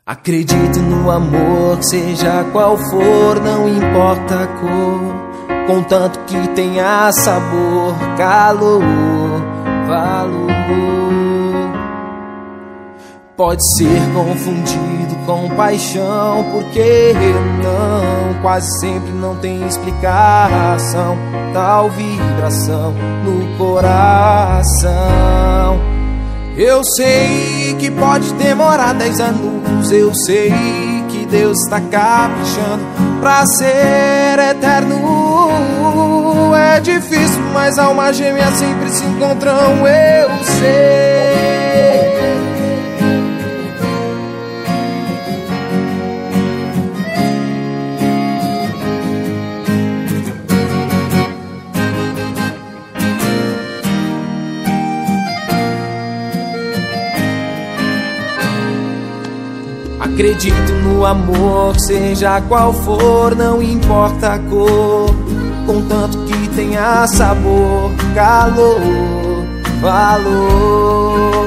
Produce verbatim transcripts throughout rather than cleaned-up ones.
Acredito no amor, seja qual for, não importa a cor, contanto que tenha sabor, calor, valor. Pode ser confundido com paixão, porque não, quase sempre não tem explicação, tal vibração no coração. Eu sei que pode demorar dez anos, eu sei que Deus está caprichando pra ser eterno. É difícil, mas almas gêmeas sempre se encontram, eu sei. Acredito no amor, seja qual for, não importa a cor, contanto que tenha sabor, calor, valor.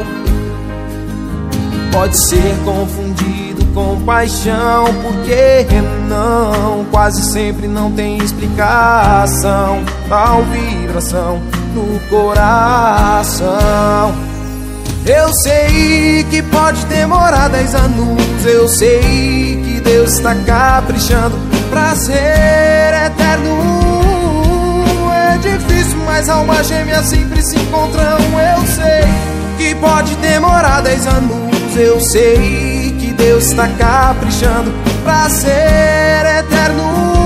Pode ser confundido com paixão, porque não, quase sempre não tem explicação, tal vibração no coração. Eu sei que pode demorar dez anos, eu sei que Deus está caprichando pra ser eterno. É difícil, mas almas gêmeas sempre se encontram. Eu sei que pode demorar dez anos, eu sei que Deus está caprichando pra ser eterno.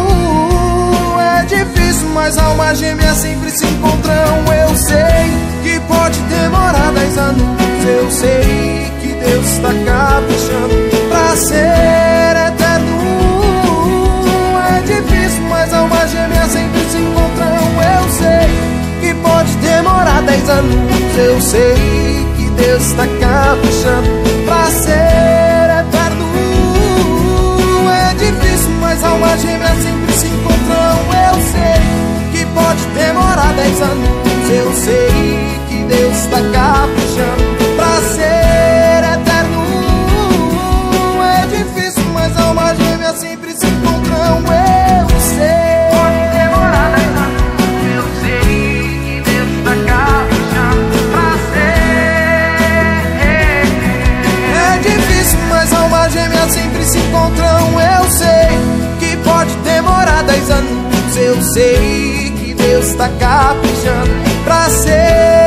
É difícil, mas almas gêmeas sempre se encontram. Eu sei que pode demorar dez anos, eu sei que Deus está caprichando pra ser eterno. É difícil, mas almas gêmeas sempre se encontram. Eu sei que pode demorar dez anos, eu sei que Deus está caprichando pra ser eterno. É difícil, mas almas gêmeas sempre se encontram. Eu sei que pode demorar dez anos, eu sei que Deus está caprichando pra ser eterno. É difícil, mas almas gêmeas sempre se encontram. Eu sei. Pode demorar dez anos, eu sei que Deus está caprichando pra ser. É difícil, mas almas gêmeas sempre se encontram. Eu sei que pode demorar dez anos, eu sei que Deus está caprichando pra ser